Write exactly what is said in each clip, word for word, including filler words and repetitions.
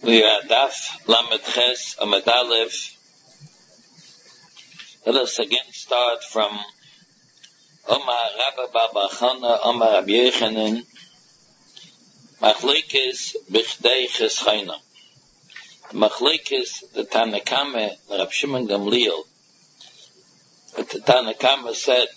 We are Daf Lamed Ches Amud Aleph. Let us again start from Omar Rabba Baba Chana Omar Rabbi Yochanan Machlekes Bichdei Cheschayna. Machlekes the Tana Kama Rab Shimon Gamliel. But the Tana Kama said,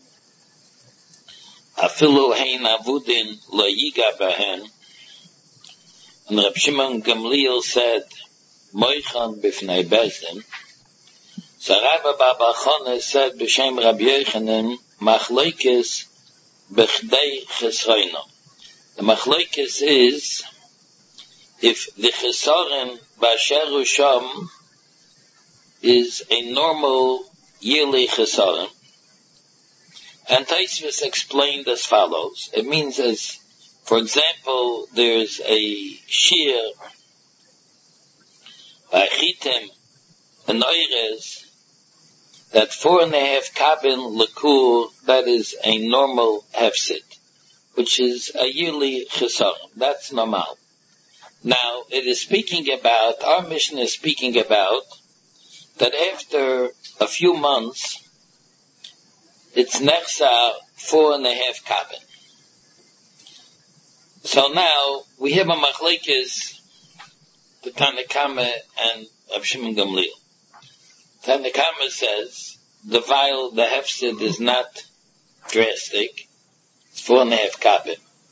Afilu hein avudin lo yiga behen. And Rab Shimon Gamliel said, Moichan b'fnei bezdin. So Rabba Baba Chana said, B'shem Rabbi Yochanan, Machlekes b'chdei chesroina. The Machlekes is, if the chesaron b'asher sham is a normal yearly chesaron, and Taisvis explained as follows. It means as, for example, there's a shear by Chitim and Oires that four and a half kabin lekur, that is a normal hefsid, which is a yearly chesaron. That's normal. Now, it is speaking about, our mission is speaking about, that after a few months, it's nechsa four and a half kabin. So now, we have a machlekes, the Tana Kama and Rab Shimon Gamliel. Tana Kama says, the vial, the hefsid is not drastic. It's four and a half kabin.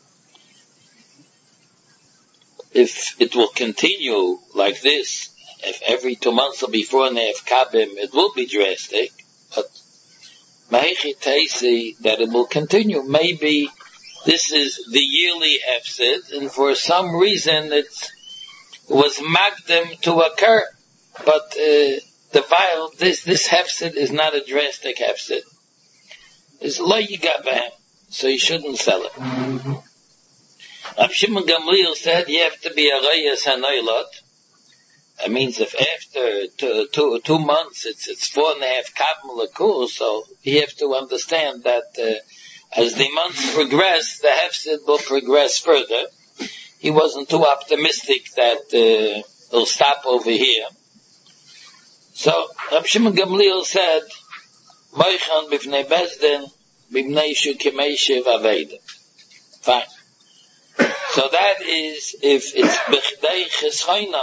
If it will continue like this, if every two months will be four and a half kabin, it will be drastic. But Mahechi Taisi, that it will continue. Maybe this is the yearly hefsid, and for some reason it's, it was magdim to occur. But uh, the vial, this this hefsid is not a drastic hefsid. It's lo yigabahem, so you shouldn't sell it. Mm-hmm. Rab Shimon Gamliel said you have to be a reyes hanoilot. That means if after two, two, two months it's it's four and a half kabin lekur, so you have to understand that uh, as the months progress, the hefsid will progress further. He wasn't too optimistic that uh, it'll stop over here. So Rab Shimon Gamliel said, "Moichan b'fnei bezdin b'bnei shukimei aveda." Fine. So that is if it's b'chdei cheschayna.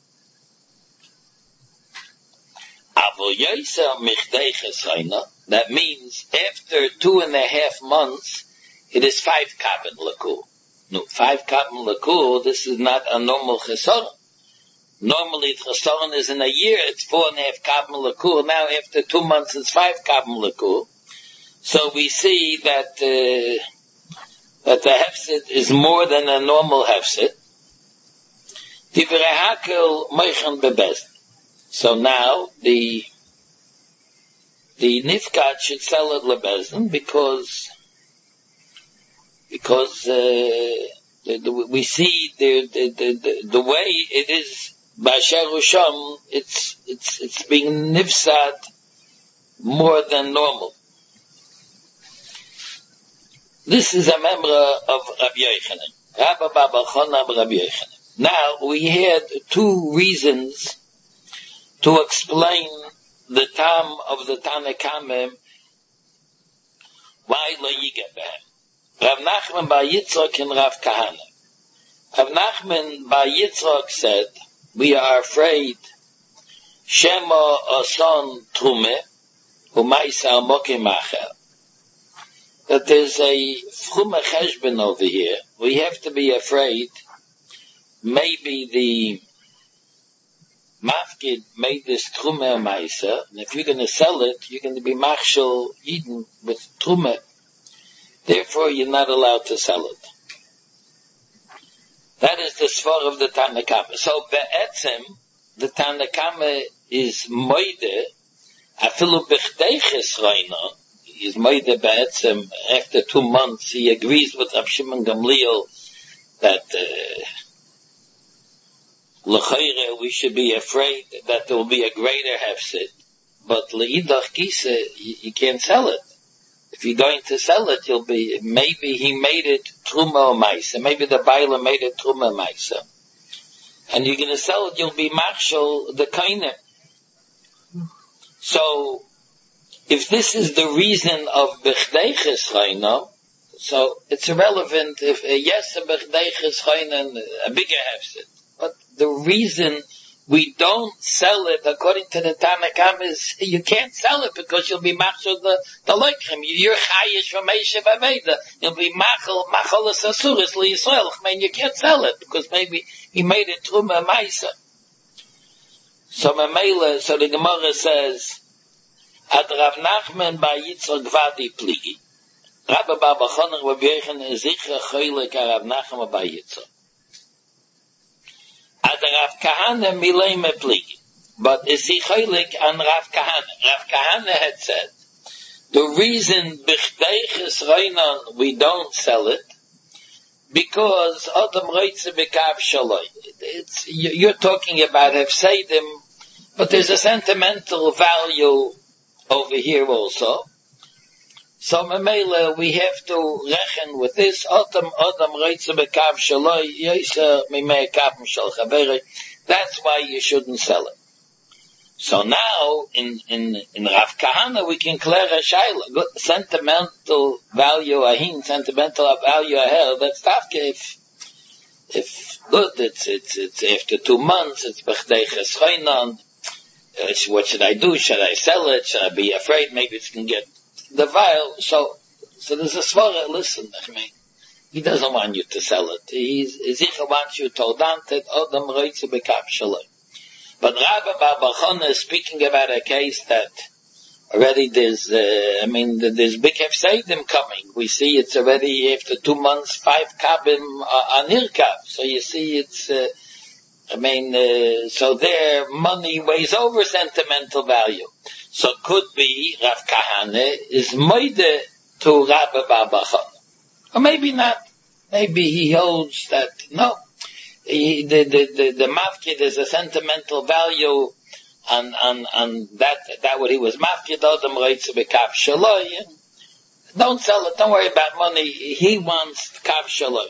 That means after two and a half months, it is five kabin lekur. No, five kabin lekur, this is not a normal chesaron. Normally, the chesaron is in a year, it's four and a half kabin lekur. Now, after two months, it's five kabin lekur. So we see that, uh, that the hefsid is more than a normal hefsid. Divrei hakel moichan bebezd. So now, the, the nifkat should sell it lebezdin because, because, uh, the, the, we see the, the, the, the way it is, b'asher sham, it's, it's, it's being nifsad more than normal. This is a memra of Rabbi Yochanan. Rabba Baba Chana Rabbi Yochanan. Now, we had two reasons to explain the tam of the Tana Kama, why lo yiga behem. Rav Nachman bar Yitzchak and Rav Kahana. Rav Nachman bar Yitzchak said, we are afraid Shema Oson Trume Umaisa Mokim Acher, that there's a Frume Cheshbon over here. We have to be afraid maybe the Mafkid made this Trume Maisa, and if you're going to sell it, you're going to be Machshel Eden with Trume. Therefore, you're not allowed to sell it. That is the svar of the Tana Kama. So, be'etzem, the Tana Kama is moide, afilu b'chdei chesroina, is moide be'etzem, after two months, he agrees with Rab Shimon Gamliel that, uh, L'chayre, we should be afraid that there will be a greater hefsid, but le'idach kise, you, you can't sell it. If you're going to sell it, you'll be, maybe he made it truma or maisa, maybe the bailer made it truma or maisa. and you're going to sell it, you'll be marshal the kainem. So, if this is the reason of bechdei chesroina, so it's irrelevant if, uh, yes, a bechdei chesroina, a bigger hefset. But the reason we don't sell it, according to the Tanakam, is you can't sell it because you'll be machal the, the leichem. You're chayish from Meishev Aveda. You'll be machal, machal the sasuris li Yisrael. I mean, you can't sell it because maybe he made it truma maisa. So Mamela, so the Gemara says, Ad Rav Nachman ba Yitzchak Gvadi pligi. Rabbi Baba Chonach Rabbi Yochanan is sicher choylek a Rav Nachman ba Yitzchak. Ad Rav Kahana milei me pligi. But is he choylek an Rav Kahana? Rav Kahana had said, the reason b'chdei chesroinon we don't sell it, because Adam Reitze Bekav Shaloi. It's, you're talking about Hefseidim, but there's a sentimental value over here also. So Mamela, we have to reckon with this. Adam Adam Reitze Bekav Shaloi, Yisa Mimei Kapim Shal Chaveri. That's why you shouldn't sell it. So now, in, in, in Rav Kahana, we can clear a shayla. Sentimental value ahin, sentimental value aher, that's tafke if, if, good, it's, it's, it's after two months, it's b'chdei chesroinon. What should I do? Should I sell it? Should I be afraid? Maybe it can get the vial. So, so there's a svara, listen, I mean, he doesn't want you to sell it. He's, Ezekiel wants you to odant Adam Reitze Bekav Shaloi. But Rabbi Baba Chona is speaking about a case that already there's, uh, I mean, there's big hefseidim coming. We see it's already after two months, five kabim uh, on irkav. So you see it's, uh, I mean, uh, so their money weighs over sentimental value. So could be Rav Kahane is moide to Rabbi Baba Chona. Or maybe not. Maybe he holds that, no. He, the, the, the, the mafkid is a sentimental value on, on, on that, that what he was mafkid, Adam Reitze Bekav Shaloi. Don't sell it, don't worry about money. He wants Kav Shaloi.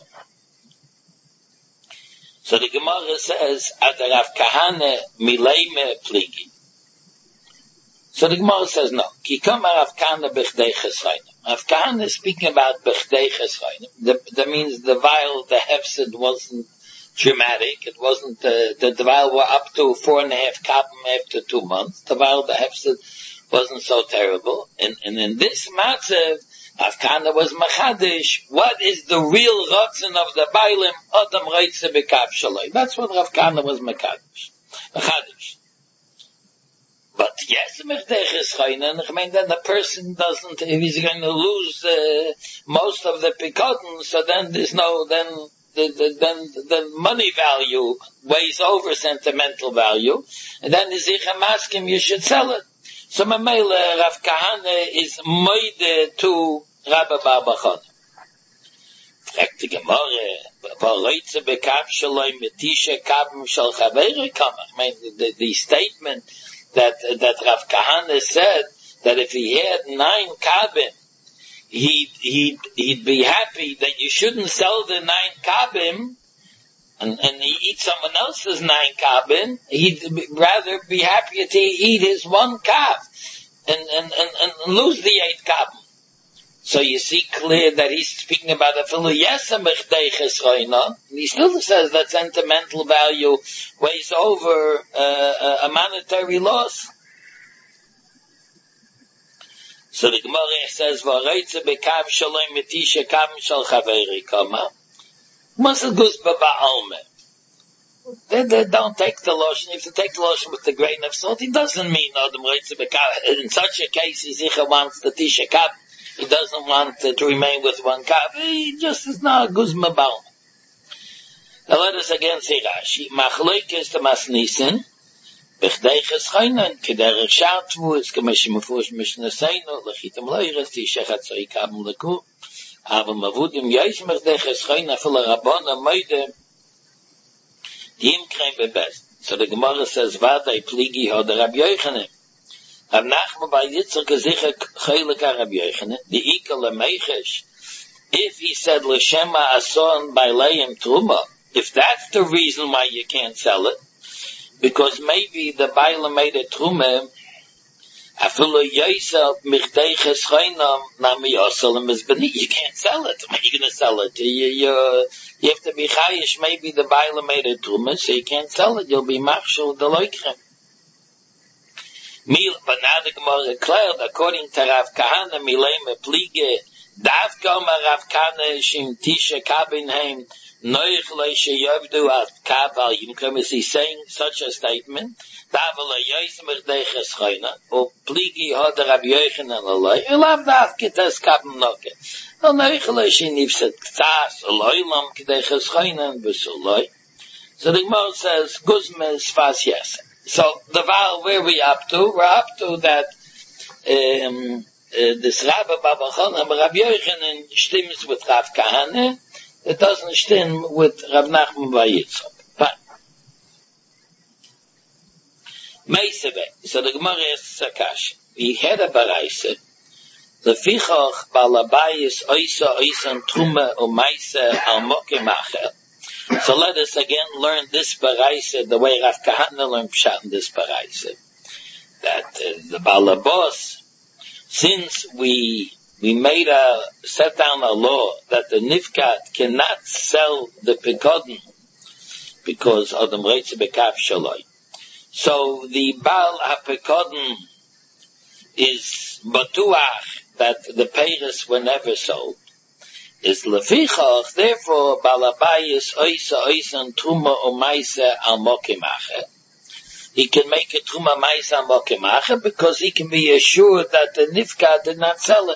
So the Gemara says, Ad Rav Kahane mileime pligi. So the Gemara says, no. Ki kama Rav Kahane b'chdei chesroinim. Rav Kahane is speaking about b'chdei chesroinim. That means the vial, the hefsid wasn't dramatic. It wasn't, uh, the, the vial were up to four and a half kapim after two months. The vial, the hefsid wasn't so terrible. And, and in this matzav, Rav Kahana was machadish. What is the real rotzen of the bailim? Adam Reitze Bekav Shaloi. That's what Rav Kahana was machadish. Machadish. But yes, Mechdei Chesroinon, I mean, then the person doesn't, if he's going to lose uh, most of the pikotin, so then there's no, then the, the, then the money value weighs over sentimental value, and then the Zichem ask him, you should sell it. So Mamela, Rav Kahane is moide to Rabbi Baba Chona. Fragt die Gemara, Reitze Bekav Shaloi Metisha Kabim Shal Chaveri Kamach. I mean, the, the statement that that Rav Kahane said that if he had nine kabim, he'd he'd he'd be happy that you shouldn't sell the nine kabim, and and he eat someone else's nine kabim. He'd rather be happy to eat his one kab and and and, and lose the eight kabim. So you see clear that he's speaking about a fellow yesem b'chdei chesroinon. He still says that sentimental value weighs over uh, a monetary loss. So the Gemara says, "V'reitze bekav shaloi metisha kav shal chaveri kama." Must goes b'ba'alme. They, they don't take the lotion. If you take the lotion with the grain of salt, it doesn't mean Adam reitze bekav. In such a case, he sicher wants the tisha kav. He doesn't want uh, to remain with one cup. He just is not a guzma baum. Now let us again say Rashi. Machloikes to masnisen. B'chdei chesroinon. K'derech shatvu. It's k'meshim mefush mishnaseinu. L'chitem loyres. Tisha chatzoi kabim l'ku. Ava mavudim yoish b'chdei chesroinon. Afil rabona moide. Yim krein bebest. So the Gemara says, Vadai pligi ho de Rabbi Yochanan. Rav Nachman by Yitzchak is sicher choylek Rabbi Yochanan. The ikel lemechesh. If he said l'shema ason by leim truma, if that's the reason why you can't sell it, because maybe the Baila made a Truma, you can't sell it. How are you going to sell it? You, you, you have to be chayish. Maybe the Baila made a Truma, so you can't sell it. You'll be machshul the loikrim. But now the Gemara declared, according to Rav Kahana, Milema Plige, Davka Rav Kahana Shim Tisha Kabinheim, Noich Leisha Yavdu at Kaval Yimkram, is he saying such a statement? Davala Yoismich Deches Chayna, or Pligi Hoda Rav Yoichan and Alay, you'll have Davka Tes Kabin Noke. No Noich Leisha Nifset Ktas, Aloylam Kedeches Chayna, and Besulay. So the Gemara says, Guzma is fast yes. So the Val, where we up to? We're up to that um, uh, this Rabbi Baba Chana, Rav Yochanan stimms with Rav Kahane. It doesn't stim with Rav Nachman Bar Yitzchak. But Meisebe. So the Gemara asks Sakash. He had a baraisa. The Fichach Balabayis Oisa Oisan Truma Umaisa Al Mokemacher. So let us again learn this baraisa the way Rav Kahana learned Pshat in this baraisa. That uh, the Balabos, since we we made a set down a law that the Nifkat cannot sell the Pekodin because of the Mreitze Bekav Shaloi. So the Baal HaPekodin is Batuach that the Peiris were never sold. Is lefichach, therefore, balabayis oisa oisan truma umaisa al mokimacher. He can make a truma maisa al mokimacher because he can be assured that the nifka did not sell it.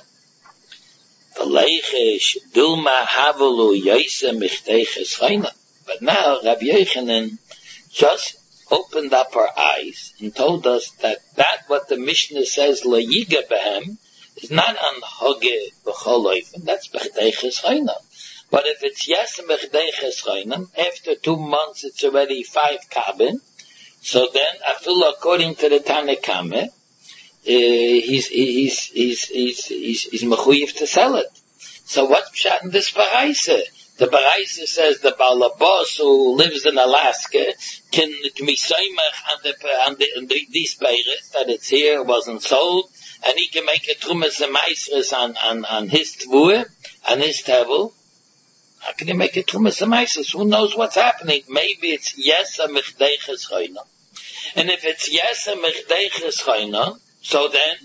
V'leichish dulma havelu yoisa michteches chayna. But now Rabbi Yochanan just opened up our eyes and told us that that what the Mishnah says layiga behem is not on hoge b'choloifim. That's b'chdeiches chayna. But if it's yes b'chdeiches chayna, after two months it's already five kabin. So then, after according to the Tanakame, uh, he's he's he's he's he's he's mechuyev to sell it. So what's pshat in this baraisa? The baraisa says the balabos who lives in Alaska can can be soymach on the on the, on the these peiris that it's here, wasn't sold. And he can make a trumas and maisres on, on, on his tvur, on his table. How can he make a trumas and maisres? Who knows what's happening? Maybe it's yes a mechdeiches chayna. And if it's yes a mechdeiches chayna, so then,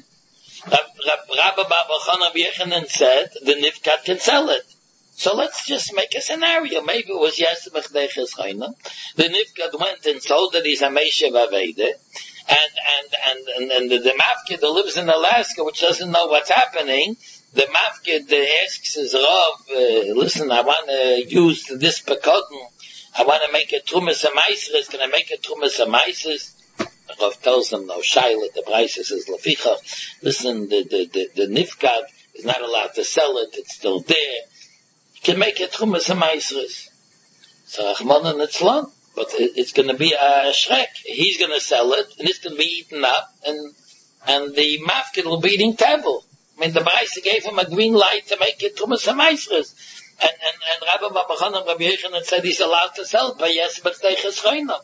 Rabbi Baba Chana B'Yechanan said, the Nifkat can sell it. So let's just make a scenario. Maybe it was yes a mechdeiches chayna. The Nifkat went and sold it, he's a meishev avede. And, and, and, and, and the, the mafkid that lives in Alaska, which doesn't know what's happening, the mafkid uh, asks his Rav, uh, listen, I want to use this pekodin, I want to make a trumas amaisres, can I make a trumas amaisres? The Rav tells him, no, shayla, the prices is leficha. Listen, the, the, the, the nifkad is not allowed to sell it, it's still there. You can make a trumas amaisres. So, Rahman and Itzlan. But it's going to be a shrek. He's going to sell it, and it's going to be eaten up, and and the mafkid will be eating table. I mean, the Braisa gave him a green light to make it Trumas HaMaisres. And, and, and Rabbi Baba Chana Rabbi Yochanan said he's allowed to sell it, but yes, but Teiches Choynam.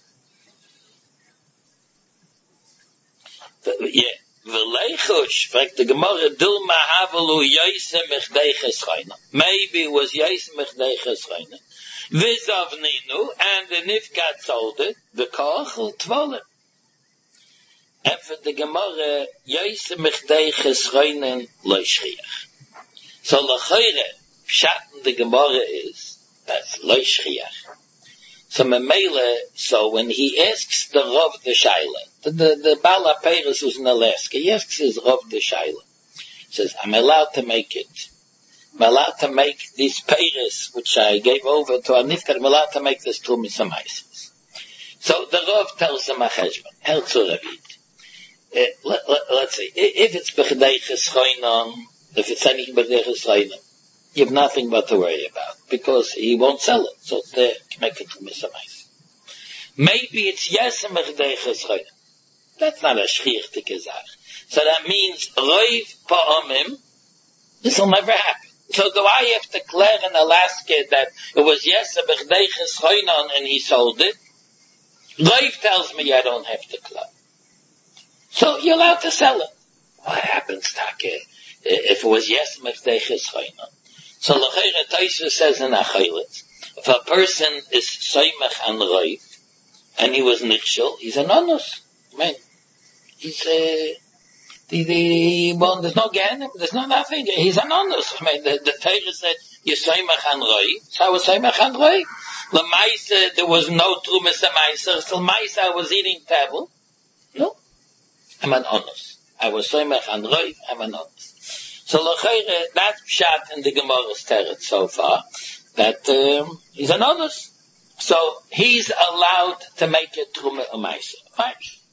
Yeah. V'leichush, fragt the Gemara, Dulma Havelu Yoise Mechdeiches Choynam. Maybe it was Yoise Mechdeiches Choynam. V'zavninu, and the Nifkat sold it, the Kochel Tvolim. And for the Gemara, Yoise Mechdeiches Choynam Lo Shchiach. So L'chayre, Pshat in the Gemara is, that's Lo Shchiach. So Memele, so when he asks the Rav the Shaila, the, the, the Bala Peiris who's in Alaska, he asks his Rav the Shaila, he says, I'm allowed to make it. I'm allowed to make these Peiris, which I gave over to Anifkar, I'm allowed to make this Trumis HaMaisis. So the Rav tells him a cheshbon, Herzl Ravit. Uh, let, let, let's see, if it's B'chadeiches Choynam, if it's anything B'chadeiches Choynam, you have nothing but to worry about, because he won't sell it, so it's there to make it to Misamais. Maybe it's yes and Mechdeiches Choynam. That's not a shchiach to Gezach. So that means, Roiv Pa'omim, this will never happen. So do I have to declare in Alaska that it was yes, a Bechdeiches Choinon and he sold it? Life tells me I don't have to declare. So you're allowed to sell it. What happens, Take, if it was yes, Bechdeiches Choinon? So L'cheira Taisa says in Achelet, if a person is Soymech and Reif, and he was Nichshel, he's an honest. I mean, he's a... The, the, well, there's no Gehenim, there's no nothing. He's an honest. I mean, the, the Torah said, Yisayimach an Roi. So I was Yisayimach an Roi. L'maisa, there was no Trumas Amaisa. So L'maisa, I was eating table. No. I'm an honest. I was Yisayimach an Roi, I'm an honest. So L'cheire, that's Pshat in the Gemara's Teretz so far, that, um, he's an honest. So he's allowed to make a Truma Amaisa. Fine.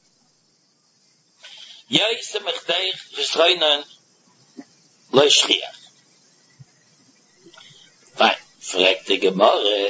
Yoyse Mechdeich Geschreinen Lo Shchiach. Fine. Fragt die Gemara.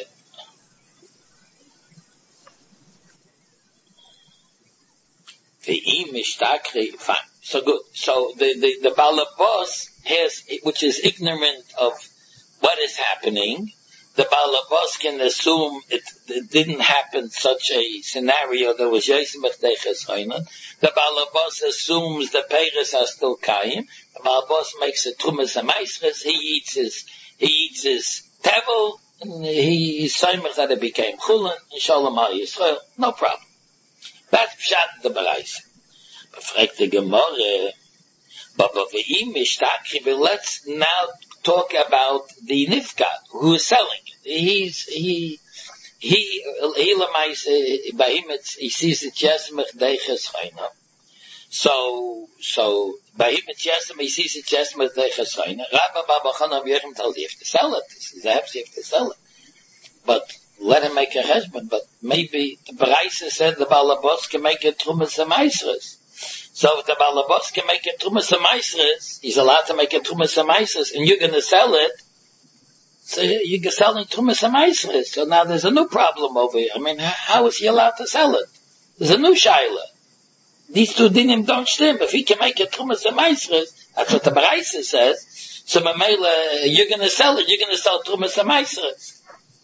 Ve'im Mishtakri. Fine. So good. So the, the, the Balabos has, which is ignorant of what is happening, the Balabos can assume it, it didn't happen such a scenario that was Yoyse Mechdeich Geschreinen. The Balabos assumes the Peiris are still Kaim. The Balabos makes a Trumas Amaisres. He eats his, he eats his Tevel, and he is Soymech that it became Chulin, Inshallah Mal Yisrael. No problem. That's Pshat the Bereis. But fragt the Gemara, but Ve'im Mishtakri, but let's now talk about the Nifkat, who is selling it. He's, he, He, he lemais, by him it's, he sees it yes, mechdeiches chayna. So, so, by him it's yes, he sees it yes, mechdeiches chayna. Rabba Baba Chana Yechem tells you have to sell it. He says, perhaps you have to sell it. But, let him make a husband, but maybe the Baraisa said the Balabos can make a Trumas Amaisres. So if the Balabos can make a Trumas Amaisres, he's allowed to make a Trumas Amaisres, and you're gonna sell it, so you're selling Trumas Amaisres. So now there's a new problem over here. I mean, how is he allowed to sell it? There's a new Shaila. These two dinim don't stem. If he can make a Trumas Amaisres, that's what the Baraisa says, so Mamela, you're gonna sell it, you're gonna sell Trumas Amaisres.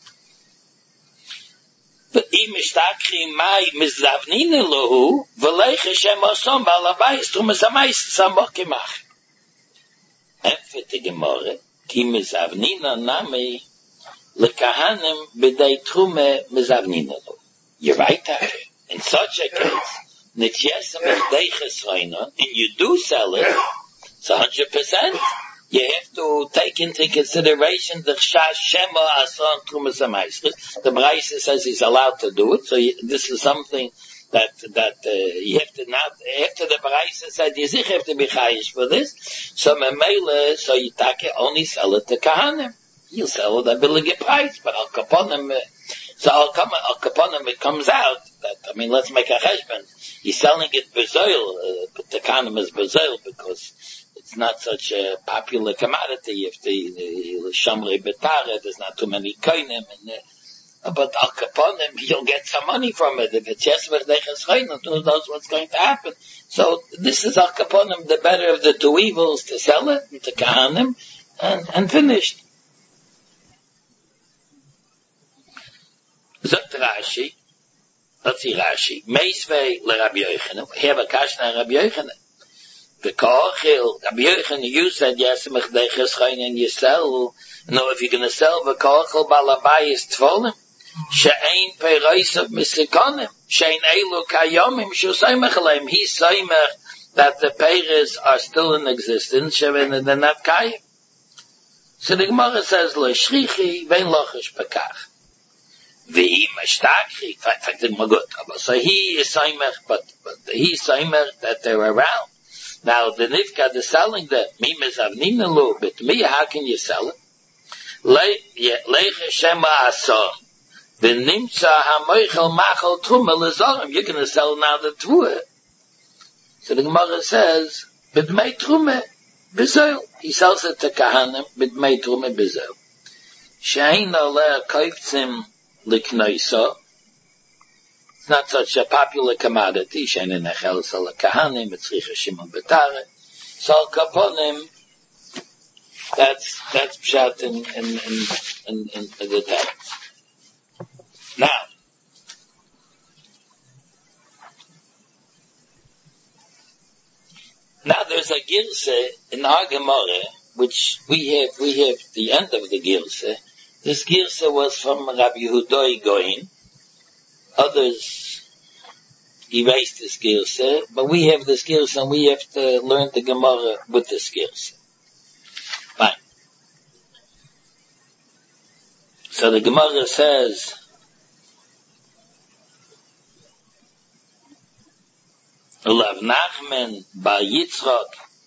But im shtakri mai mizavnine lohu v'leiche shem osom balabayis Trumas Amaisres amokimach. Enfet the Gemara ki mizavnina nami lekahanim b'dei trume mizavnina lohu. You're right there. In such a case, nitjesem b'dei chesroina, and you do sell it, it's a hundred percent. You have to take into consideration the Chash Shema Asan Trumas Amaisres. The Baraisa says he's allowed to do it, so you, this is something that that uh, you have to not. After the Baraisa said you have to be chayish for this, so Memele, so you take it, only sell it to Kahanim. You sell it at a billige price, but Al Kaponim. Uh, so Al Kaponim, it comes out that I mean, let's make a cheshbon. He's selling it bezoil, uh, but the Kahanim is bezoil because it's not such a popular commodity. If the, the Shamrei Betare, there's not too many koinim, and uh, but Al Kaponim, you'll get some money from it. If it's yes v'deiches chayim, who knows what's going to happen? So this is Al Kaponim, the better of the two evils, to sell it and to Kahanim, and, and finished. Zot Rashi, let's see Rashi. Meisvei le Rabbi Yochanan. We have a kashna Rabbi Yochanan. The Koachil, Rabbi Yochanan, you said yes, mechdeiches chayim, and you sell. No, if you're going to sell the Koachil balabayis tvolim, she'ein peiroisav misikonim, she'ein elu kayomim, she'usaymech aleim. He's saymech that the peiros are still in existence, she'ein they're not kayim. So the Gemara says, lo shrichi, vein lochish pekach. V'hi mashtakri, in fact, it's good. So he is saymech, but, but he's saymech that they're around. Now the nifka is selling the mimes avnin a little bit. Me, how can you sell it? Leiche shema asom. The nimtza hamoichel machal truma lezorim. You're going to sell now the truah. So the Gemara says, b'dmei trume b'zel. He sells it to kahanim b'dmei trume b'zel. She'ein oleh koiftzim liknoisa. Not such a popular commodity. She'ein nechel sel kahanim, etzricha shimon betare. So kaponim, That's, that's pshat in, in, in, in, in, in the text. Now, now there's a Girse in our Gemara, which we have, we have the end of the Girse. This Girse was from Rabbi Yehuda Goin. Others erased this Girse, but we have this Girse and we have to learn the Gemara with this Girse. Fine. So the Gemara says, Ulav Nachman bar Yitzchak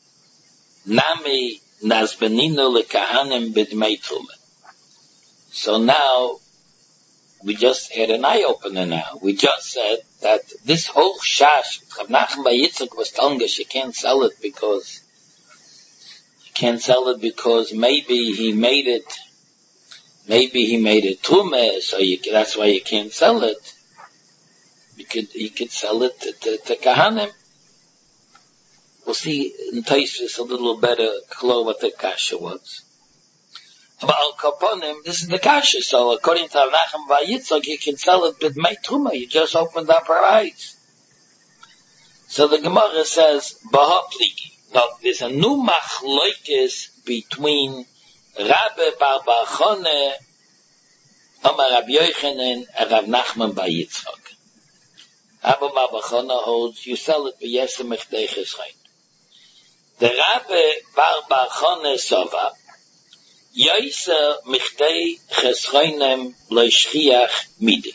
Nami Nazbenino lekahanim b'dmei truma. So now, we just had an eye-opener now. We just said that this whole shash, Rav Nachman bar Yitzchak was telling us you can't sell it because, you can't sell it because maybe he made it, maybe he made it truma, so you, that's why you can't sell it. You could, you could sell it to, to, to kahanim. We'll see in Taisvis a little better clear what the kasha was. But al kaponim, this is the kasha. So according to Rav Nachman bar Yitzchak, you can sell it with mei truma. You just opened up our eyes. So the Gemara says, Baha pliki. Now there's a new machloikis between Rabbi bar Bar Choneh, Amar Rabbi Yochanan, and Rav Nachman bar Yitzchak. Rabbi bar Bar Choneh holds you sell it b'yesem mechdei cheschain. The Rabbi bar Bar Choneh sova Yaisa mechdei cheschainem loishchiach midi.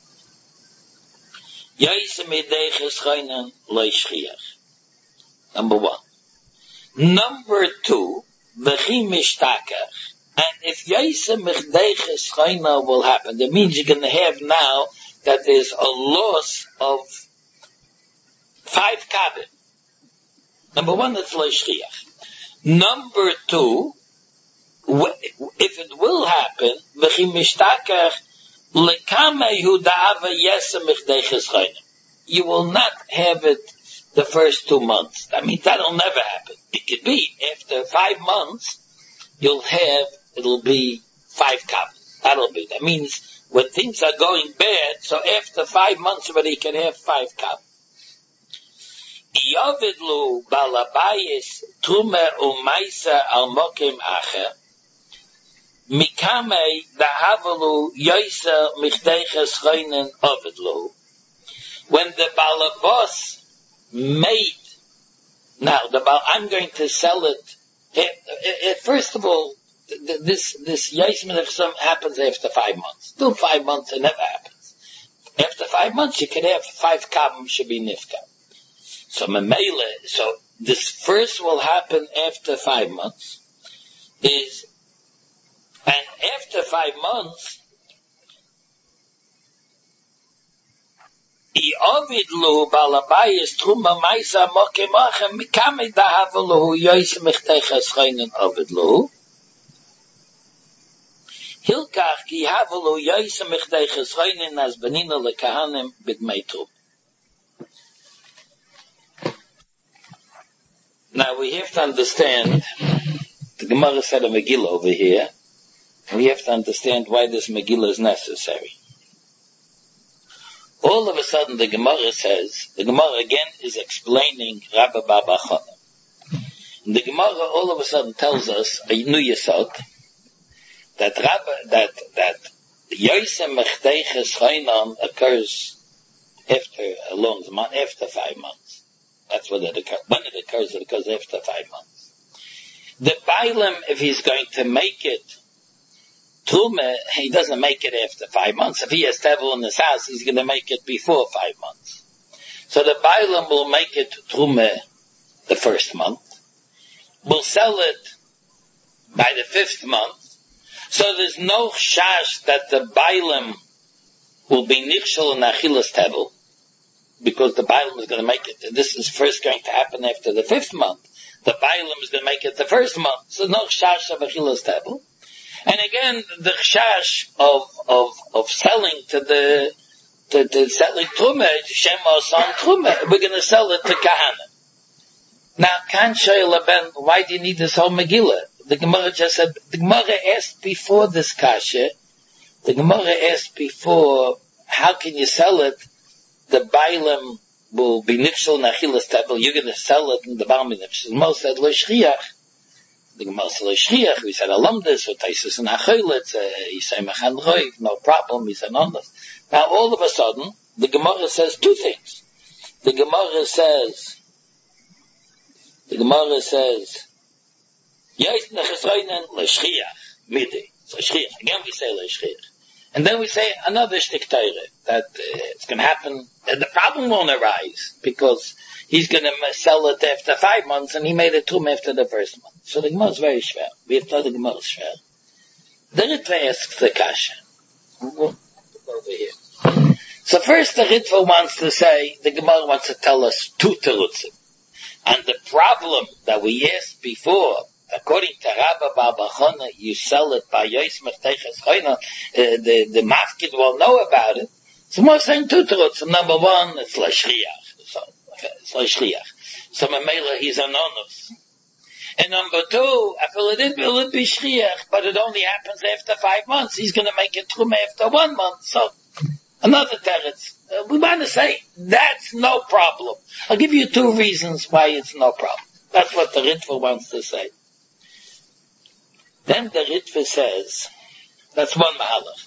Yaisa midei cheschainem loishchiach. Number one. Number two, v'chi mishtakach. And if Yaisa mechdei cheschainem will happen, that means you're going to have now that there's a loss of five kabin. Number one, that's loishchiach. Number two, if it will happen, you will not have it the first two months. I mean, that'll never happen. It could be after five months, you'll have, it'll be five kabin. That'll be. That means when things are going bad, so after five months already you can have five kabin. Yovidlu balabayis tume umaisa al mokim acher. Mikame dahavalu yoisa michdeiches choinen ovidlu. When the balabos made, now the bal, I'm going to sell it. It, it, it first of all, this this yoisa michdeiches happens after five months. Still five months, it never happens. After five months, you can have five kabim should be nifka. So memele, so this first will happen after five months. Is and after five months, I'ovidlu balabayis truma ma'isa mokemachem mikame dahavelu yois mechteches choinen ovidlu. Hilkach ki havelu yois mechteches choinen as benina lekahanim b'dmei truma. Now we have to understand, the Gemara said a Megillah over here, we have to understand why this Megillah is necessary. All of a sudden the Gemara says, the Gemara again is explaining Rabbi bar Bar Choneh. The Gemara all of a sudden tells us, a new yesod, that Rabbi, that, that Yoisem Mechdeiches Choinam occurs after a long time, after five months. That's what it occurs. When it occurs, it occurs after five months. The Bailam, if he's going to make it Truma, he doesn't make it after five months. If he has Tevel in his house, he's going to make it before five months. So the Bailam will make it Truma the first month. Will sell it by the fifth month. So there's no shash that the Bailam will be Nichshel and Achilas Tevel, because the Bailam is going to make it. And this is first going to happen after the fifth month. The Bailam is going to make it the first month. So no chash of Achilas Tevel. And again, the chash of, of, of selling to the, to, to selling Truma, Shem Osan Truma, we're going to sell it to Kahana. Now, Kan Shayla Ben, why do you need this whole Megillah? the Gemara just said, the Gemara asked before this kasha, the Gemara asked before, how can you sell it? The Bailam will be nifshel nachilas tebel, you're going to sell it, and the Bailam is nifshel. Most said, lo shchiach. The Gemara said, lo shchiach. We said, alumdus, or taisus and achoylitz, he said, mechan roiv, no problem, he said, on this. Now, all of a sudden, the Gemara says two things. The Gemara says, the Gemara says, Yais nechesreinen l'shchiach, midi. So shchiach. Again we say l'shchiach. And then we say another shtik teire, that uh, it's going to happen, and the problem won't arise, because he's going to sell it after five months, and he made it tum after the first month. So the Gemara is very schwer. We have told the Gemara is schwer. The Ritva asks the kasha. We'll go over here. So first the Ritva wants to say, the Gemara wants to tell us two terutzim. And the problem that we asked before, according to Rabba Baba Chana, you sell it by Yois Merteches Choyna, uh, the, the Mafkid will know about it. So we're saying two terutzim. Number one, it's Lashriach. So, it's Lashriach. So Mamela, he's anonymous. And number two, I feel it will be Shriach, but it only happens after five months. He's going to make it Trum after one month. So, another teretz. Uh, we want to say, that's no problem. I'll give you two reasons why it's no problem. That's what the Ritva wants to say. Then the Ritva says, that's one mahalach.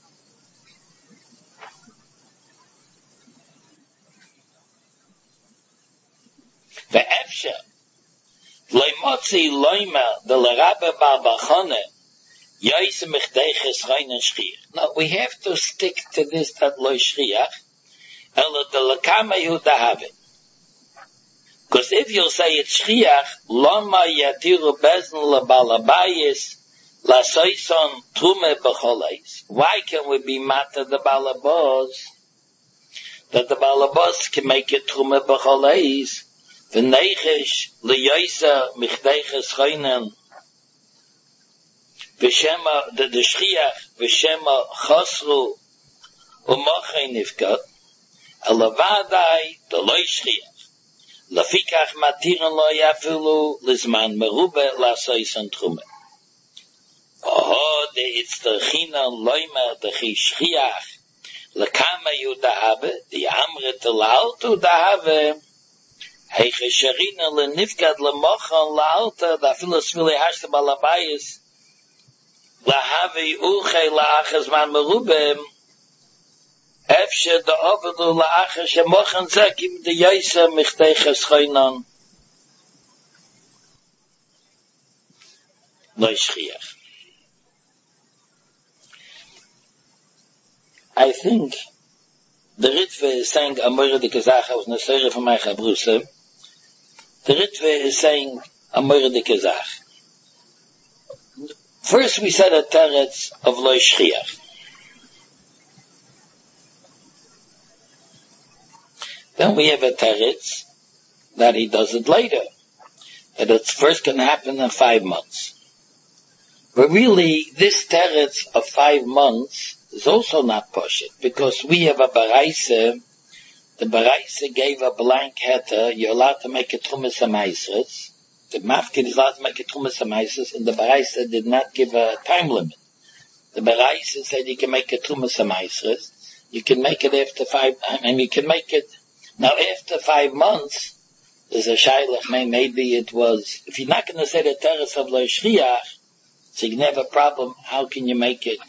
Ve'efshe, loimotzi loima, the l'rabbe Baba Chana, Yois Merteches Choyna shchiach. Now, we have to stick to this that lo shchiach, ela de lekama yudahave. Because if you'll say it's shchiach, lama yatiru bezn lebalabayis lasoison trume b'choleis. Why can we be mata the balabos? That the balabos can make it trume b'choleis. V'neichesh liyoisa Merteches Choyna v'shema the the shchiach v'shema chosru u'mochay nifkat elavadai the lo shchiach. Lafikach matiren lo yafilu lizman merube lasoisen trume. Oh, the it's the china loima the chishchiach lekama yudahave the amre telaltu dahave heiche sherina lenifkat lemochan laalta da filos vile hashte balabayis lahavi uche laachas man merube. Efshe the Ovedu la'acher shemochen zekim the Yoisa Merteches Choyna lo shchiach. I think the Ritva is saying a moire de kezach. I was nesere from my chabruse. The Ritva is saying a moire de kezach. First we said a teretz of lo shchiach. Then we have a teretz that he does it later. That it's first going to happen in five months. But really, this teretz of five months is also not poshut, because we have a baraisa. The baraisa gave a blank heter. You're allowed to make a trumas amaisres. The mafkid is allowed to make a trumas amaisres, and the baraisa did not give a time limit. The baraisa said you can make a trumas amaisres. You can make it after five, and you can make it. Now, after five months, there's a shaylach, maybe it was, if you're not going to say the teretz of lo shchiach, so you can have a problem, how can you make it,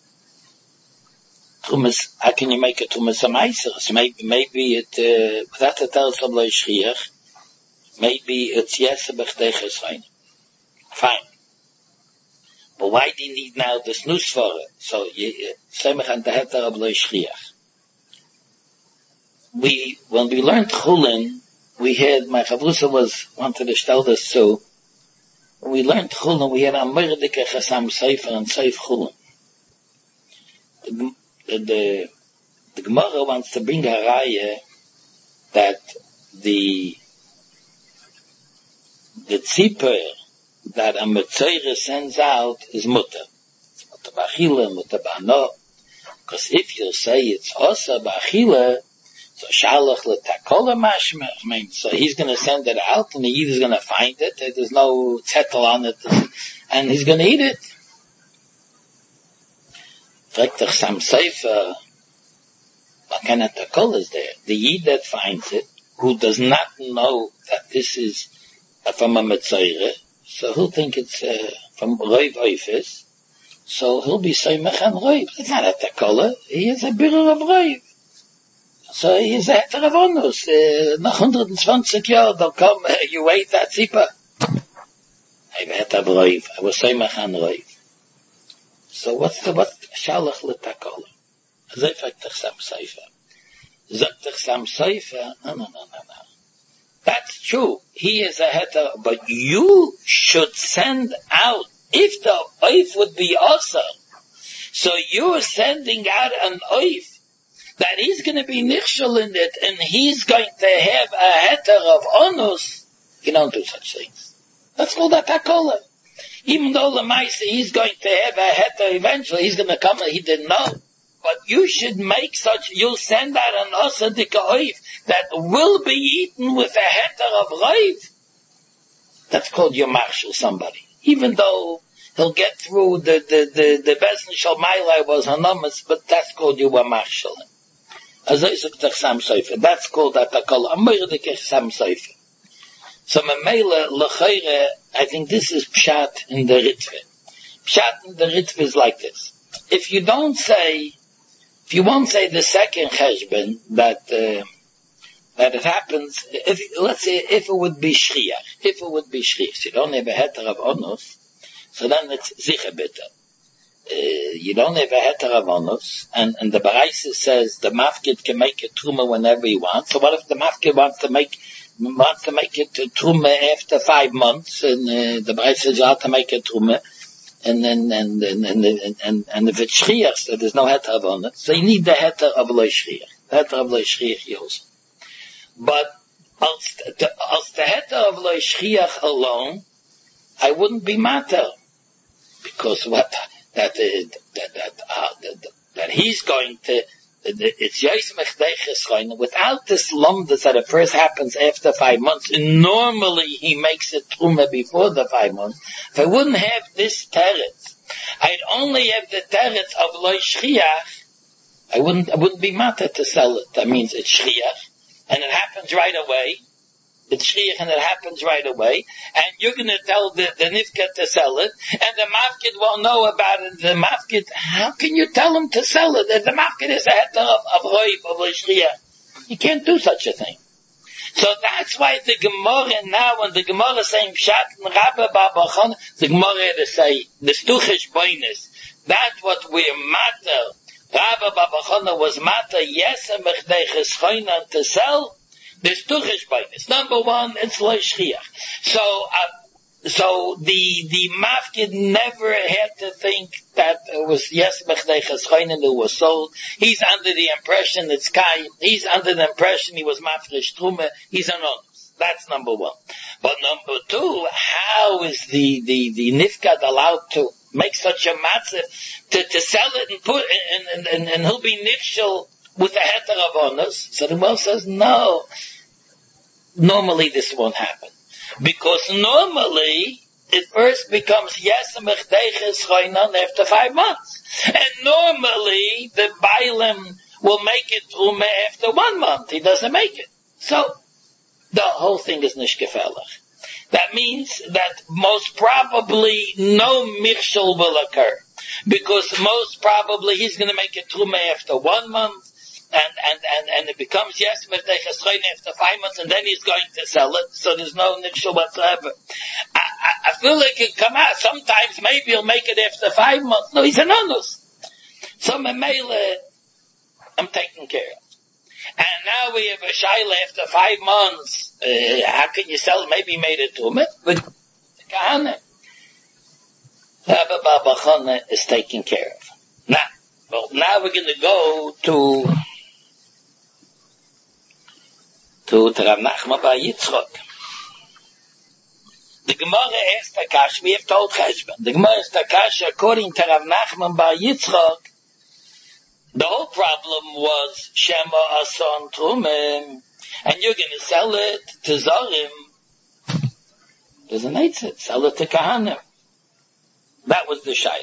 trumas, how can you make it trumas amaisres? Maybe, maybe it, uh, without the teretz of lo shchiach, maybe it's yes, Merteches Choyna. Fine. But why do you need now this nus for it? So, you, semech an the heter of lo shchiach. We, when we learned Chulin, we had, my chavrusa was, wanted to tell this too, when we learned Chulin, we had a merdike chasam sefer and seif Chulin. The, the, the Gemara wants to bring a raya that the, the tzipper that a metzora sends out is mutter. It's mutter b'achila, mutter b'ano. Because if you say it's osa b'achila, So Shalach l'takola mashma. I mean, so he's going to send it out, and the Yid is going to find it. There's no zettel on it, and he's going to eat it. Fragt doch Sam Seifer, what kind of takola is there? The Yid that finds it, who does not know that this is uh, from a Metzayre, so he'll think it's uh, from Roiv Oifis, so he'll be Seimach and Roiv. It's not a takola, he is a birur of Roiv. So he is a heter of onus. Uh, nach one hundred twenty Jahren, they'll come, uh, you wait that zipa. I'm a heter of Roiv. I was Seimach and Roiv. So what's the, what? Shalach l'takola. Zay fragt dich Sam Seifer. Sagt dich Sam Seifer, no, no, no, no, no. That's true. He is a heter, but you should send out, if the oif would be also, so you're sending out an oif, that he's going to be nichshel in it, and he's going to have a heter of onus. You don't do such things. That's called a takola. Even though the Maisa, he's going to have a heter eventually, he's going to come and he didn't know. But you should make such, you'll send out an osadika oif that will be eaten with a heter of roiv. That's called your marshal somebody. Even though he'll get through the, the, the, the Bezen Shalmailai was anonymous, but that's called you a marshal. As I said to Sam Seifer, that's called a takol, a mordekech Sam Seifer. So Mamela L'chayre, I think this is Pshat in the Ritve. Pshat in the Ritve is like this. If you don't say, if you won't say the second cheshbon, that, uh, that it happens, if, let's say, if it would be shriach, if it would be shriach, you don't have a heter of onus, so then it's sicher bitter. Uh, you don't have a heter of onus, and, and the Baraisa says the mafkid can make a truma whenever he wants, so what if the mafkid wants to make wants to make it to Truma after five months, and uh, the Baraisa says you have to make a Truma, and then and and and and, and, and if it's shriach, so there's no heter on it, so you need the heter of lo shriach, the heter of lo shriach also. But als the, als the heter of lo shriach alone, I wouldn't be matter, because what that uh, that that, uh, that that he's going to. It's Yais Mechdeiches without this lumdas that it first happens after five months, and normally he makes it truma before the five months. If I wouldn't have this teretz, I'd only have the teretz of loy shriach, I wouldn't, I wouldn't be matter to sell it. That means it's shriach, and it happens right away. It's shriach and it happens right away, and you're going to tell the, the nifka to sell it, and the mafkid won't know about it. The mafkid, how can you tell him to sell it? The mafkid is a heter of, of roiv, of shriach. You can't do such a thing. So that's why the Gemara now, when the Gemara is saying Pshat and Rabba Babachon, the Gemara had to say, the Stuchish Boinus, that's what we're matter. Rabba Babachon was matter, yes, and Mechdeiches Choynan to sell. There's two cheshbonos. Number one, it's lo shriach. So, uh, so the the mafkid never had to think that it was yes mechdeiches choinen who was sold. He's under the impression it's kai. He's under the impression he was mafresh truma. He's anonymous. That's number one. But number two, how is the the the nifkad allowed to make such a matzah to to sell it and put and and and, and he'll be nifshel with the heter of onus? So the Gemara says no. Normally this won't happen. Because normally it first becomes yes mechdeiches choinan after five months. And normally the bailim will make it truma after one month. He doesn't make it. So the whole thing is nishkefelach. That means that most probably no mirshal will occur. Because most probably he's going to make it truma after one month. And, and, and, and it becomes yes, mechdeiches choinen after five months, and then he's going to sell it, so there's no nishul whatsoever. I, I, I feel like it come out, sometimes maybe he'll make it after five months. No, he's an onus. So Memele, I'm taking care of. And now we have a shaila after five months, uh, how can you sell it? Maybe he made it to him, but Kahane. Rabbi Baba Chana is taken care of. Now, well, now we're going to go to to Rav Nachman Bar Yitzchok. The Gemara asked Takash, we have told Cheshbon. The Gemara asked Takash, according to Rav Nachman Bar Yitzchok, The whole problem was Shema Ason Trumim, and you're going to sell it to Zorim. There's an eitzit, sell it to Kahanim. That was the shayla.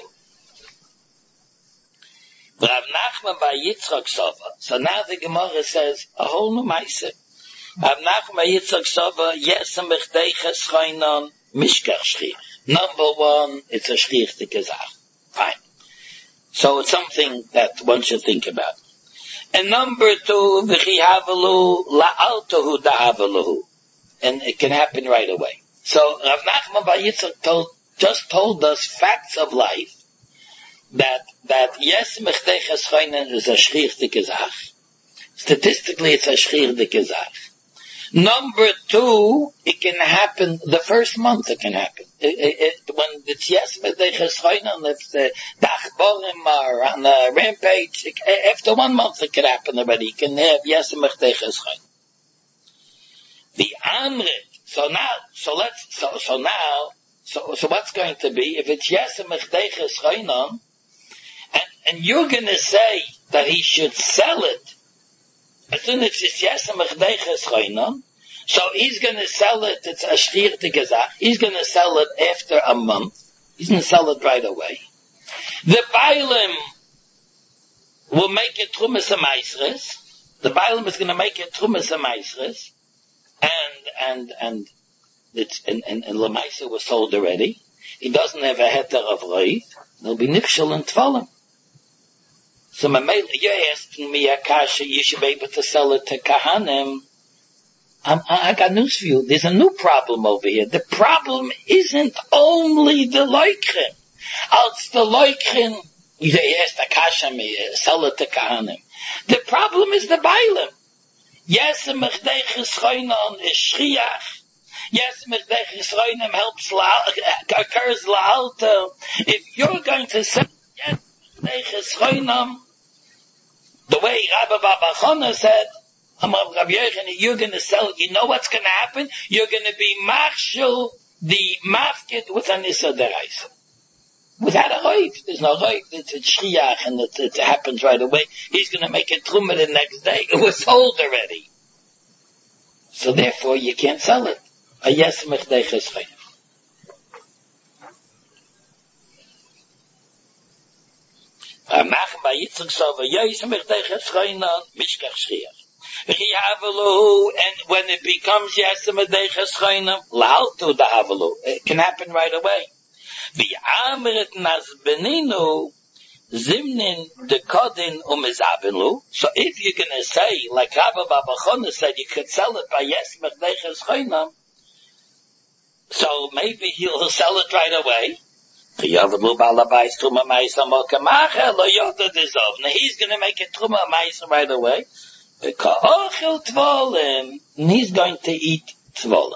Rav Nachman by Yitzchak Sova. So now the Gemara says a whole new ma'aseh. Rav Nachman by Yitzchak Sova, yes, a mechdeicha schreinon mishkach shchir. Number one, it's a shchir to gezach. Fine. So it's something that one should think about. And number two, v'chi havalu la'altohu da'avaluhu. And it can happen right away. So Rav Nachman by Yitzchak told, just told us facts of life that, that yes, mechdeicha schreinon is a shchir to gezach. Statistically, it's a shchir to gezach. Number two, it can happen the first month. It can happen it, it, it, when it's yes, if the dachborim are on the rampage. It, after one month, it can happen already. You can have yes, the amrit. So now, so let's, so so now, so so what's going to be if it's yes, and and you're going to say that he should sell it. As soon as it's yes, so he's going to sell it, it's a shchir to gezach, he's going to sell it after a month, he's going to sell it right away. The Bailim will make it trumas ha'maisres, the Bailim is going to make it trumas ha'maisres, and, and, and, it's, and, and, and Lamaisa was sold already, he doesn't have a heter of roiv, there'll be nifshel and tvalim. So you're asking me, Akasha, you should be able to sell it to Kahanim. I'm, I got news for you. There's a new problem over here. The problem isn't only the loikrin. Als the loikrin, you asked Akasha, me, sell it to Kahanim. The problem is the Bailim. Yes, a mechdei cheschoinon is shchiach. Yes, mechdei cheschoinon helps, occurs la'alta. If you're going to sell, yes, the way Rabbi Babachona said, you're going to sell, you know what's going to happen? You're going to be marshal the mafkid with an issa deraisa. Without a roiv. There's no roiv. It's a shchiach and it, it happens right away. He's going to make it truma the next day. It was sold already. So therefore you can't sell it. A yes mechdei cheschoin. And when it becomes it can happen right away. So if you're going to say, like Rabbi Babachona said, you could sell it by yes, so maybe he'll sell it right away. Now he's going to make it truma ma'isa right away. And he's going to eat tvolim.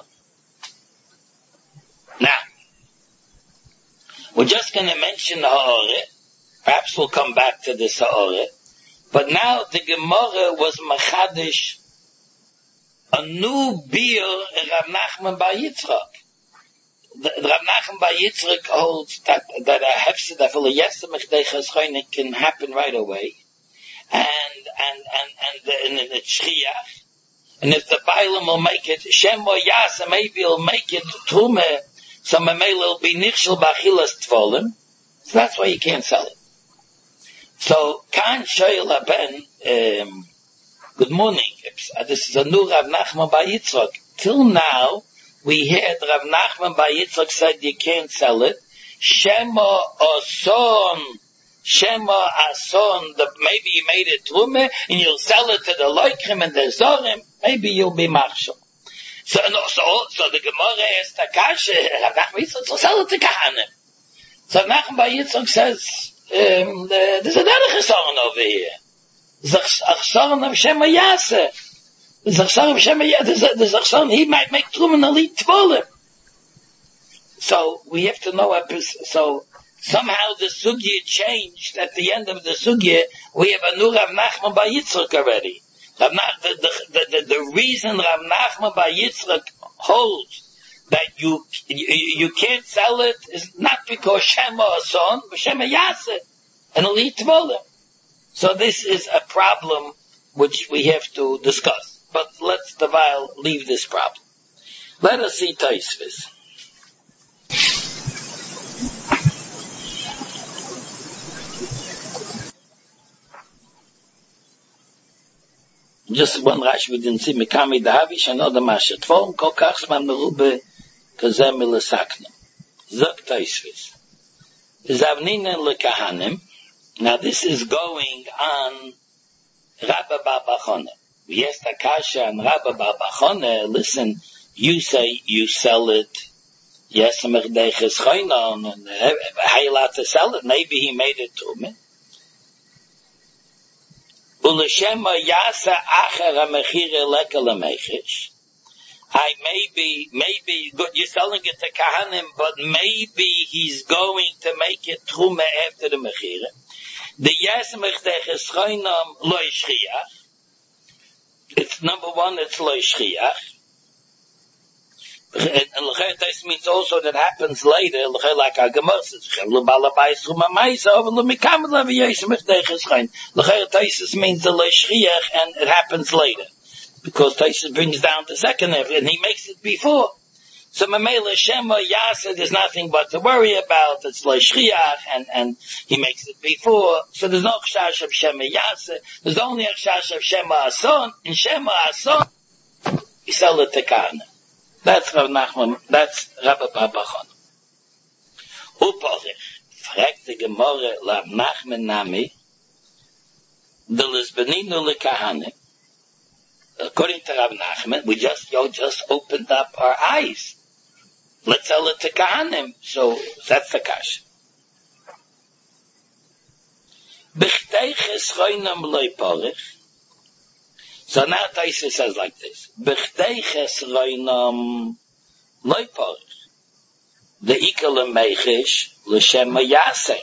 Now, we're just going to mention the ha'oret. Perhaps we'll come back to this ha'oret. But now the Gemara was machadish a new beer in Rav Nachman bar Yitzchak. The, the Rav Nachman bar Yitzchak holds that that a hefsed that for a yesem mechdei can happen right away, and and and and and, and it's shchiach, and if the Bailim will make it shem or yasa, maybe he'll make it trume, so maybe it'll be nichshel b'achilas tvolim. So that's why you can't sell it. So kan shoyel ben, um, good morning. This is a new Rav Nachman bar Yitzchak. Till now, we heard Rav Nachman bar Yitzchak said you can't sell it. Shema Ason, Shema Ason, the, maybe you made it trume, and you'll sell it to the loikrim and the zorim, maybe you'll be marshal. So, no, so, so the Gemara asked Akasha, Rav Nachman Yitzchak, so sell it to Kahanim. So Rav Nachman bar Yitzchak says, um, the, there's another chesaron over here. There's a chesaron of Shema Yaseh. There's a chesaron of Shema Yaseh. There's a chesaron, he might make trum and elite tvolim. So we have to know, so somehow the sugya changed at the end of the sugya. We have a new Rav Nachman bar Yitzchak already. Rav Nach, the, the, the, the reason Rav Nachman bar Yitzchak holds that you, you you can't sell it is not because Shema Ason, but Shema Yaseh, and elite tvolim. So this is a problem which we have to discuss. But let's the while leave this problem. Let us see Tosfos. Just one Rashi we didn't see. Mikami Dahavish, another Mashat Form, Kokachs Man Merube, Kazem Milesaknim. Zok Tosfos. Zavninen lekahanim. Now this is going on Rabba Bar Bar Chana. Yes, Takasha and Rabba Bar Bar Chana, listen, you say you sell it. Yes, Merdeches Chaynon, and how you allowed to sell it? Maybe he made it to me. Uleshema Yasa Acher HaMechire Leka LaMechish. I maybe, maybe, you're selling it to Kahanim, but maybe he's going to make it Truma after the Mechira. The Yes Merdeches Chaynon Lo Yishchiach. It's number one, it's Lo Yishchiach. And this means also that happens later, like our Gemara says, Taisus means the Leishchiach, and it happens later. Because Taisus brings down the second half, and he makes it before. So Mamela Shema Yasa, there's nothing but to worry about, it's Leishchiach, and, and he makes it before. So there's no Chash of Shema Yasa, there's only a Chash of Shema Ason, and Shema Ason, you sell it to Kana. That's Rav Nachman, that's Rabba Bar Bar Chana. Uporich, fragt die Gemorre, Rav Nachman Nami, the Lisbeninu Lekahanim. According to Rav Nachman, we just, yo, just opened up our eyes. Let's sell it to Kahanim. So, that's the kash. B'chteiches choynam loy porich. So now Taisa says like this. B'chteiches choynam loy porich. The ikal mechish l'shem yaseh.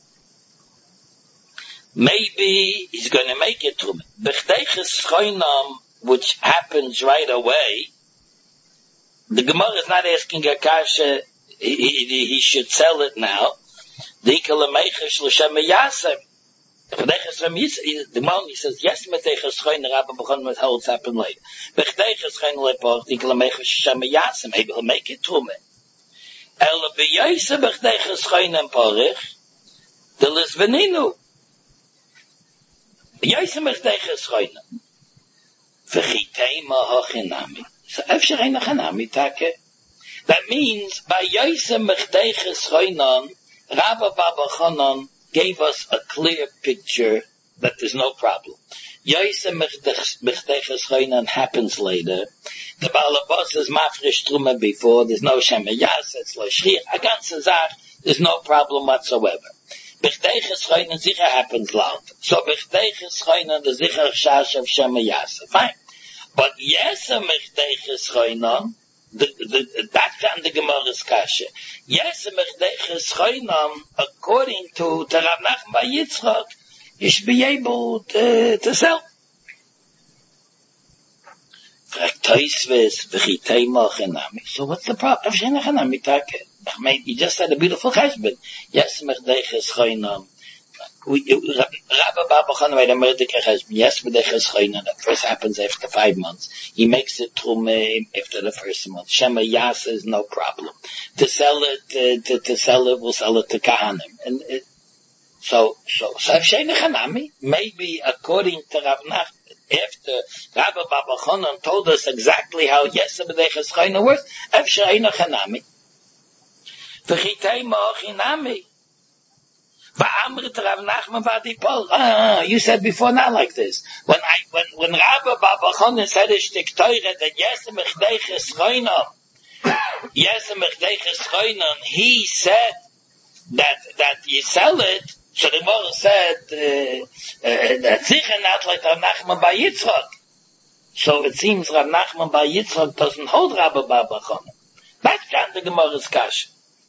Maybe he's going to make it to me. B'chteiches choynam, which happens right away. The Gemara is not asking a kasha, he, he, he should sell it now. The ikal mechish l'shem yaseh. The Gemara says, yes, meteiches choyn, Rabba B'chon with how it's happened later. B'chteiches choyn le'porch, the ikal mechish l'shem yaseh. Maybe he'll make it to me. El b'yoyse b'chteiches choyn and porich, the lisveninu. B'yoyse b'chteiches choyn. V'chitei ma'hochinami. So efshar ein achanami take. That means by Yosef Mechdeiches Choynon, Rabba Bar Bar Chana gave us a clear picture that there's no problem. Yosef Mechdeiches Choynon happens later. The Baal HaBos is mafresh truma before. There's no Shem Yas. It's lo shriach. A ganze Zach. There's no problem whatsoever. B'chteiches Choynon sicher happens loud. So B'chteiches Choynon the sicher shash of Shem Yas. Fine. But yes, a Mechdeiches Choynon, the, the, that kind of Gemara's kasha. Yes, a Mechdeiches Choynon, according to, to Rav Nachman Bar Yitzchak, you should be able to, to sell. So what's the problem? You just had a beautiful husband. Yes, Mechdeiches Choynon. We, Rabba Bar Bar Chana made a Merdeka husband. Yes, Merdeka Choynon. That first happens after five months. He makes it Trumeh after the first month. Shema Yasa is no problem. To sell it, uh, to, to sell it, we'll sell it to Kahanim. And it, so, so, so Shena Chanami, maybe according to Rav Nachman, after Rabba Bar Bar Chana told us exactly how yes, Merdeka Choynon works, Shena Chanami. V'chitei ma'ochinami. Ah, you said before not like this. When I when when Rabba Bar Bar Chana said a shtik Torah that yes Mechdeiches Choynon, yes Mechdeiches Choynon, he said that that you sell it. So the Gemara said uh, uh, that sicher not like Rav Nachman Bar Yitzchak. So it seems Rav Nachman Bar Yitzchak doesn't hold Rabba Bar Bar Chana. That's kind of the Gemara's kasha.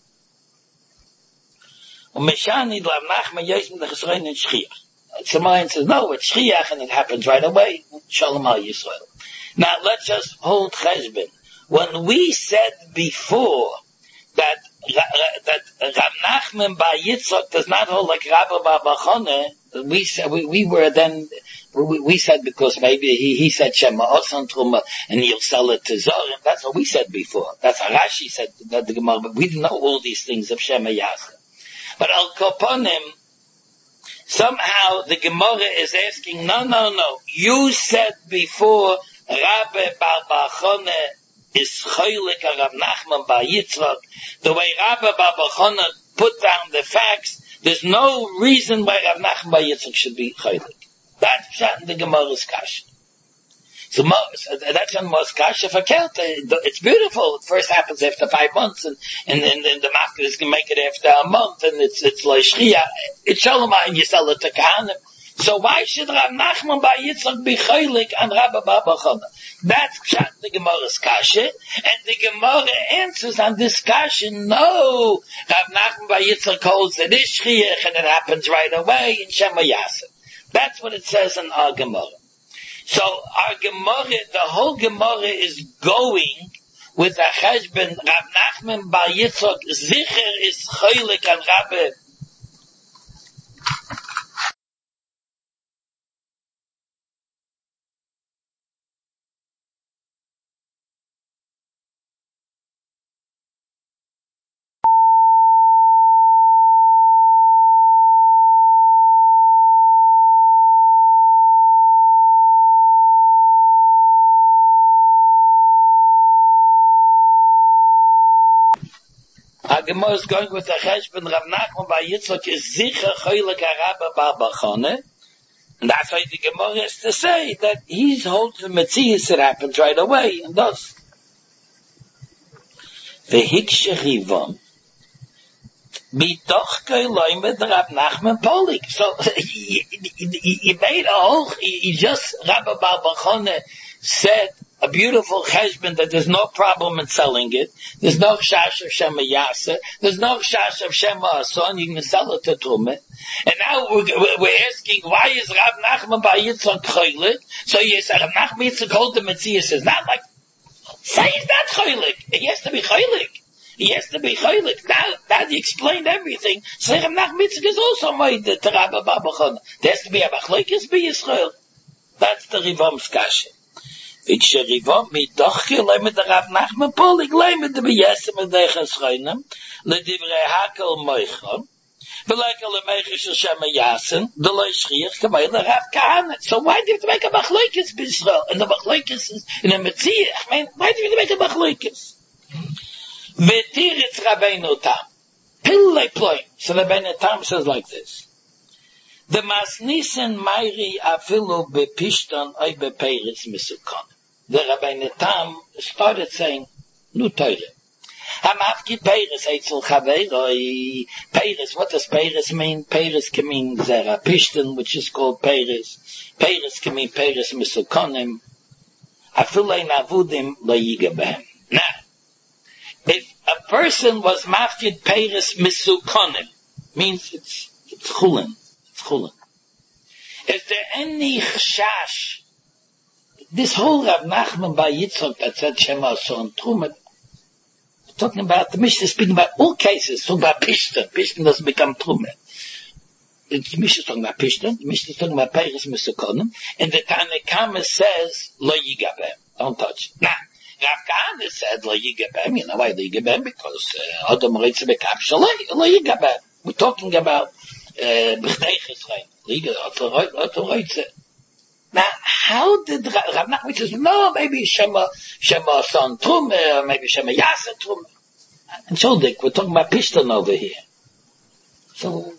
And Meshani Rav Nachman Yosef the Chesroin and Shchiach. Someone says, no, it's Shchiach and it happens right away. Shalom al Yisrael. Now let's just hold Cheshbon. When we said before that that Rav Nachman Bar Yitzchak does not hold like Rabbi Bar Bachone. We said we, we were then we, we said because maybe he he said Shema Osan Truma and he'll sell it to Zorim. That's what we said before. That's how Rashi said that the Gemara. But we didn't know all these things of Shema Yasa. But Al Koponim, somehow the Gemara is asking, no, no, no. You said before Rabbi Bar Bachone is Choylik and Rav Nachman Bar Yitzchak. The way Rabbi Bar Bachone put down the facts, there's no reason why Rav Nachman Bar Yitzchak should be Choylik. That's shot in the Gemara's Kasha. So that's on Mos Kasha for Kelta. It's beautiful. It first happens after five months, and and then and the Machlis can make it after a month, and it's it's Loishchia. It's Shalom, and you sell it to Kahanim. So why should Rav Nachman Bar Yitzchak be Choylik and Rabbi Bar Bachone? That's shot in the Gemara's Kasha, and the Gemara answers on this Kasha. No, Rav Nachman Bar Yitzchak holds that it's Shchiach, and it happens right away in Shema Yaseh. That's what it says in our Gemara. So our Gemara, the whole Gemara is going with a cheshbon. Rav Nachman Bar Yitzchak zicher is choylik and Rabbi. Gemara is going with the cheshbon. Rav Nachman Bar Yitzchak is zicher choylik Rabbi Bar Bachone, and that's why the Gemara has to say that he's holds the Metzias that happens right away, and does. The Hikshechivam Bitoch Keiloy with Rav Nachman Polik. So he, he, he made a whole. He, he just Rabbi Bar Bachone said a beautiful cheshbon that there's no problem in selling it. There's no chash of Shema Yaseh. There's no chash of Shema Ason. You can sell it to Tumah. And now we're, we're asking, why is Rav Nachman Bar Yitzchak choylik? So you say Rav Nachman Yitzchak hold the Metzias. It's not like, say he's not choylik. He has to be choylik. He has to be choylik. Now, now he explained everything. So Rav Nachman Yitzchak is also made to Rabbi Bar Bachone. There has to be a machlokes be Yisrael. That's the Rivam's kasha. Viksherivom midochke lemed Rav Nachman Polik lemed beyesem edechas choinem ledivrei hakel moichon v'lekel lemeiches Shema Yasen the loishchiach kamei Rav Kahana. So why do you have to make a machlokes b'Yisrael? And the machlokes is in a Metziah. I mean, why do you have to make a machlokes? V'tiritz Rabbeinu Tam pillei ploy. So Rabbeinu Tam says like this: the masnisen meiri afilu bepishton oy bepeiris misukon. The Rabbeinu Tam started saying, "Nu teure." Hamafki peiris eitzel chaveroi. Peiris. What does peiris mean? Peiris can mean zera pishton, which is called peiris. Peiris can mean peiris misukonim. Afilei navudim lo yigabehem. Now, if a person was mafkid peiris misukonim, means it's it's chulin. It's chulin. Is there any chash? This whole Rav Nachman Bar Yitzchak that said Shema Ason Truma, talking about the Mishnah, speaking about all cases, talking about Pishton. Pishton doesn't become Truma. The Mishnah is talking about Pishton. The Mishnah is talking about Peiris Misakonim. And the Tanakama says, Lo Yigabem. Don't touch it. Now, Rav Kahana said, Lo Yigabem. You know why Lo Yigabem? Because Adam Reitze Bekam Shalai. Lo Yigabem. We're talking about B'chdei Chesrein. Lo Yigabem. Now, how did Rav Nachman says, no, maybe Shema, Shema Ason Truma, or maybe Shema Yaseh Truma. And so, Dick, we're talking about Pishton over here. So,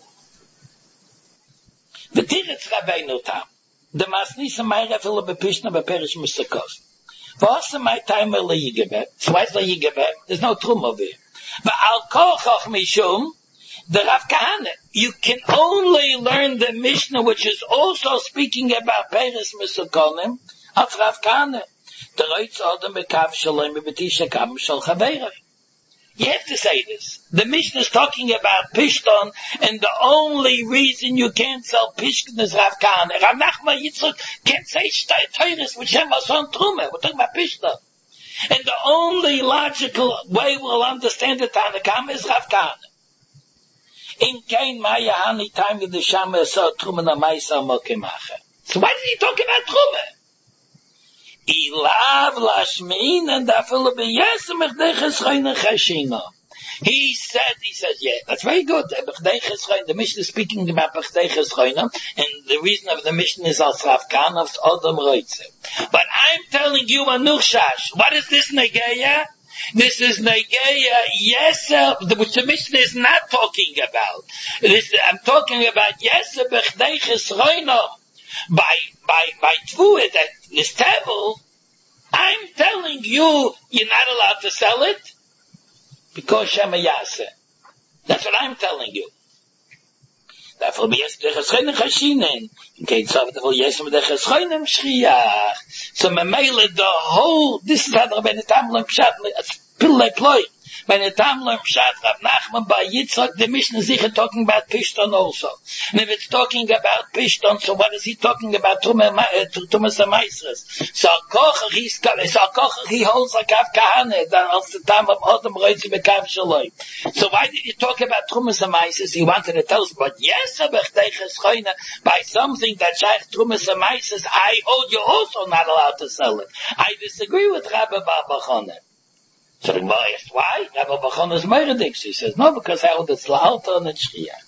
the Tiritz Rabbeinu Tam, the Masnisa Meira Fila Bepishton Beperish Musakos. V'asa my time Le Yigabem. So why is Le Yigabem? There's no Truma over here. But Al Kochoch Mishum, the Rav Kahana, you can only learn the Mishnah, which is also speaking about Peiris Misakonim, of Rav Kahana. The Reitz Adam Bekav Shalom Betisha Kam Shal Chaveirah. You have to say this. The Mishnah is talking about Pishton, and the only reason you can't sell Pishton is Rav Kahana. Rav Nachman Yitzchak can't say Teiris with Shem Ason Truma. We're talking about Pishton. And the only logical way we'll understand the Tanakam is Rav Kahana. In kein Maya Hani time with the Shama saw Trumana Maisa Mokemacha. So why did he talk about Truma? Ilav Lashmin and Afil B'Yes Mechdeiches Choyne Chashina. He said, he said, yeah, that's very good. The Mishnah is speaking about Bechdeiches Choyne, and the reason of the Mishnah is as Rav Kahana of Odom Reitze. But I'm telling you, Anuchash, what is this Negeya? This is Negeya, yes, which the Mishnah is not talking about. This, I'm talking about yes, Bechdeiches Choyne. By, by, by Tvuah, that this table, I'm telling you, you're not allowed to sell it, because Shema Yaseh. That's what I'm telling you. Therefore, yes, the Cheschenen Chashinen. In case of the yes, the Cheschenen Shchiach. So, Memele, the whole, this is how the Rabbeinu Tam Lo Pshat, Pillei Ploi. Meine Damen und Pshat, Rav Nachman by Yitzchak, the Mishnah is talking about Pishton also. And if it's talking about Pishton, so what is he talking about? Tumas HaMaisres. So Kocher, he's, so Kocher, he holds like Rav Kahana, that als the time of Odom Reitze Bekav Shaloi. So why did you talk about Tumas HaMaisres? He wanted to tell us, but yes, by something that Shaykh Tumas HaMaisres, I hold you also not allowed to sell it. I disagree with Rabbi Bar Bachana. So the Gemara asked, why? Rabbi Bachana is Meredix. He says, no, because I hold it's La'alta and it's Shchiach.